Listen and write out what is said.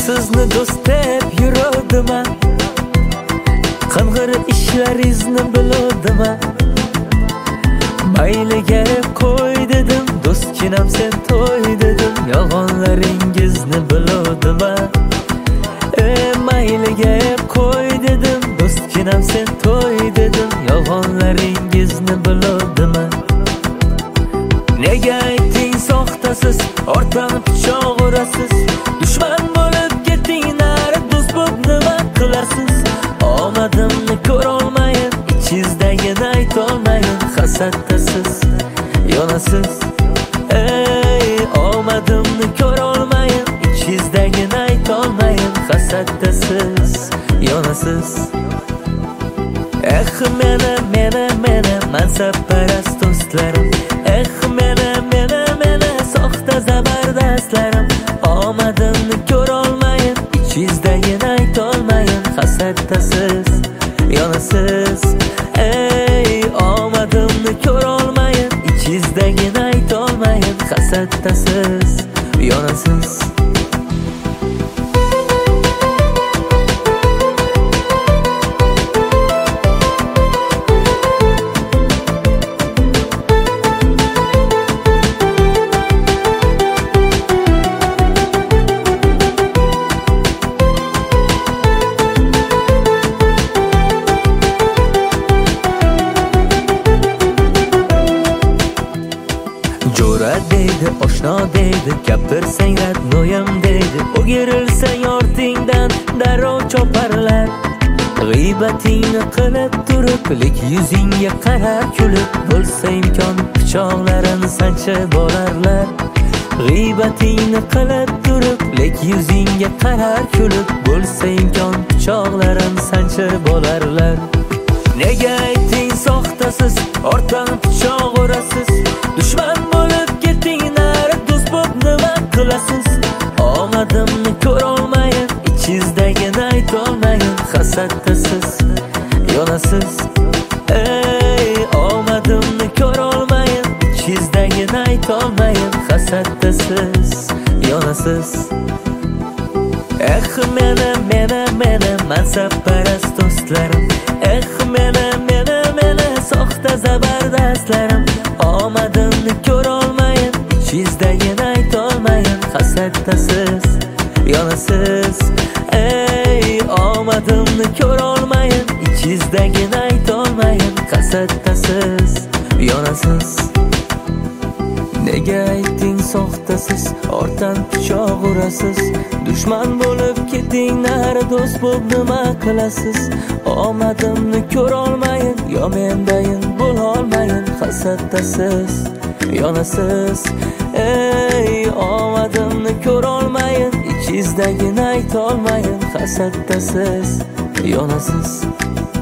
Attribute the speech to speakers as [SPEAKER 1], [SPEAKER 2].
[SPEAKER 1] sizni do'st deb yurdim, qing'ir ishlaringizni bildim. Mayli gap qo'y dedim, do'stginam sen to'y dedim, yolg'onlaringizni bildim. Mayli gap qo'y dedim, do'stginam sen to'y dedim, yolg'onlaringizni bildim. Nega ayting soxtasiz, ortdan pichoq urasiz, dushman bo'lib ketding nari, do'st bo'lib nima qilarsiz? Omadimni ko'rolmayin, ichingizdagini aytolmayin, hasaddasiz, yonasiz. Omadimni ko'rolmayin, ichingizdagini aytolmayin, hasaddasiz, yonasiz. Meni mansabparast do'stlarim, meni soxta zabardastlarim, omadimni ko'rolmayin, ichingizdagini aytolmayin, hasaddasiz, yonasiz. Omadimni ko'rolmayin, ichingizdagini aytolmayin, hasaddasiz, yonasiz. Jo'ra deydi, oshno deydi, gapirsang radnoyam deydi, o'girilsang ortingdan darrov choparlar. G'iybatingni qilib turib, lek yuzingga qarar kulib, bo'lsa imkon pichoqlarini sanchib olarlar. G'iybatingni qilib turib, lek yuzingga qarar kulib, bo'lsa imkon pichoqlarini sanchib olarlar. Nega ayting soxtasiz, ortdan pichoq urasiz, dushman bo'lib ketding nari, do'st bo'lib nima qilasiz? Omadimni ko'rolmayin, ichingizdagini aytolmayin, hasaddasiz, yonasiz. Omadimni ko'rolmayin, ichingizdagini aytolmayin, hasaddasiz, yonasiz. Meni mansabparast do'stlarim, meni soxta zabardastlarim, omadimni ko'rolmayin, ichingizdagini aytolmayin, hasaddasiz, yonasiz. Omadimni ko'rolmayin, ichingizdagini aytolmayin, hasaddasiz, yonasiz. Nega ayting soxtasiz, ortdan pichoq urasiz, dushman bo'lib ketding nari, do'st bo'lib nima qilasiz? Omadimni ko'rolmayin, yo mendayin bo'lolmayin, hasaddasiz, yonasiz. Omadimni ko'rolmayin, ichingizdagini aytolmayin, hasaddasiz, yonasiz.